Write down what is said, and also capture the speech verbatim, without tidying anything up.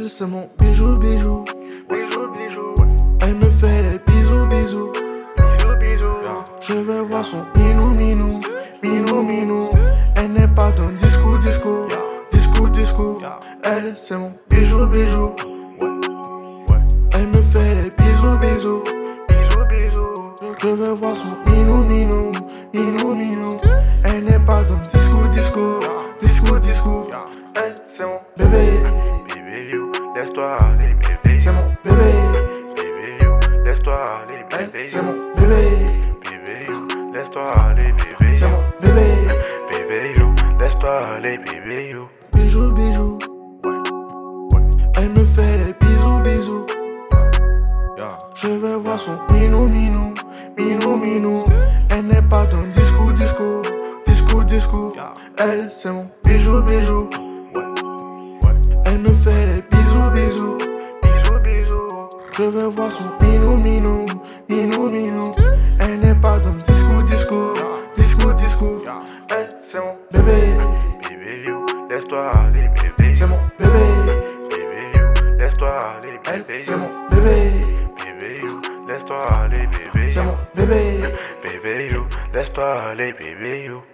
Elle c'est mon bijou bijou. Bijou, bijou, Elle me fait des bisous bisous. bijou, bijou. Je vais voir son minou minou. Minou minou. Elle n'est pas dans disco disco. Disco disco. Elle c'est mon bijou bijou. Elle me fait des bisous bisous. Bijou, bijou. Je vais voir son minou minou. Minou minou. Elle n'est pas dans disco disco. Disco disco. Elle c'est mon bébé. Bébé, you, laisse-toi aller, bébé. C'est mon bébé. Bébé, you, laisse-toi aller, Elle bébé. c'est mon bébé. Bébé, you, laisse-toi aller, bébé. C'est mon bébé. Bébé, you, laisse-toi aller, bébé, you. Bijou bijou. Elle me fait des bisous bisous. Je vais voir son minou minou. Minou minou. Elle n'est pas dans disco disco. Disco disco. Elle c'est mon bijou bijou. Elle me fait des bisous bisous. Bijou, bijou. Je vais voir son minou minou. Minou minou. Elle n'est pas dans disco disco. Disco disco. Elle c'est mon bébé. Bébé, you, laisse-toi aller, bébé. C'est mon bébé. Bébé, you, laisse-toi aller, Elle bébé. c'est mon bébé. Bébé, you, laisse-toi aller, bébé. C'est mon bébé. Bébé, you, laisse-toi aller, bébé, you.